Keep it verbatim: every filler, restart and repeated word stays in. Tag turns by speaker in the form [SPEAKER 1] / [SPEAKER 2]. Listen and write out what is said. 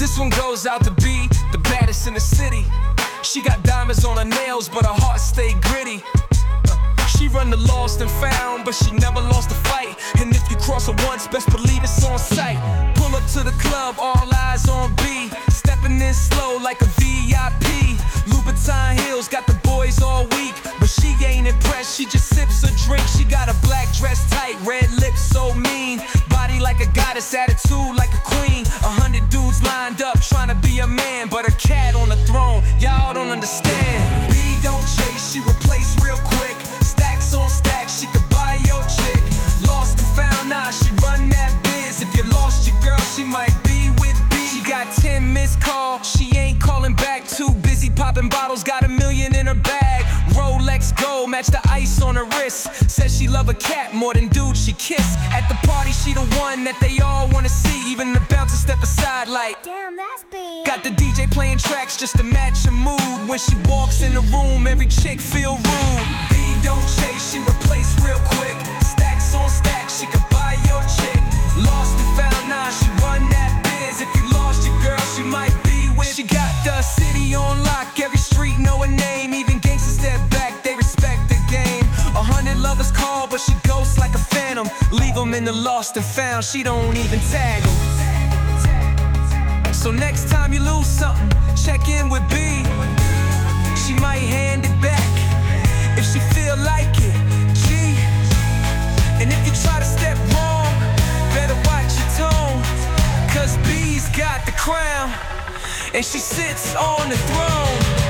[SPEAKER 1] This one goes out to B, the baddest in the city. She got diamonds on her nails, but her heart stayed gritty. She run the lost and found, but she never lost a fight. And if you cross her once, best believe it's on sight. Pull up to the club, all eyes on B, stepping in slow like a V I P. Louboutin heels got the boys all weak, but she ain't impressed, she just sips a drink. She got a black dress tight, red lips so mean, body like a goddess, attitude like a queen. A hundred dudes lined up trying to be a man, but a cat on the throne, y'all don't understand. B don't chase, she replace real quick. Stacks on stacks, she could buy your chick. Lost and found, nah, she run that biz. If you lost your girl, she might be with B. She got ten missed calls, she ain't calling back. Too busy popping bottles, got a million in her bag. Rolex gold, match the ice on her wrist. Says she love a cat more than dudes she kiss. At the party, she the one that they all wanna see. Even the bouncer step aside like,
[SPEAKER 2] damn, that's big.
[SPEAKER 1] got the D J playing tracks just to match her mood. When she walks in the room, every chick feel rude. B don't chase, she replace real quick. Stacks on stacks, she could buy your chick. Lost and found, nah, she run that biz. If you lost your girl, she might be with. She got the city on lock, every street know her name. Even gangsters step back, they respect the game. A hundred lovers call, but she ghosts like a phantom. Leave them in the lost and found, she don't even tag them. So next time you lose something, check in with B. She might hand it back if she feel like it, G. And if you try to step wrong, better watch your tone, cause B's got the crown and she sits on the throne.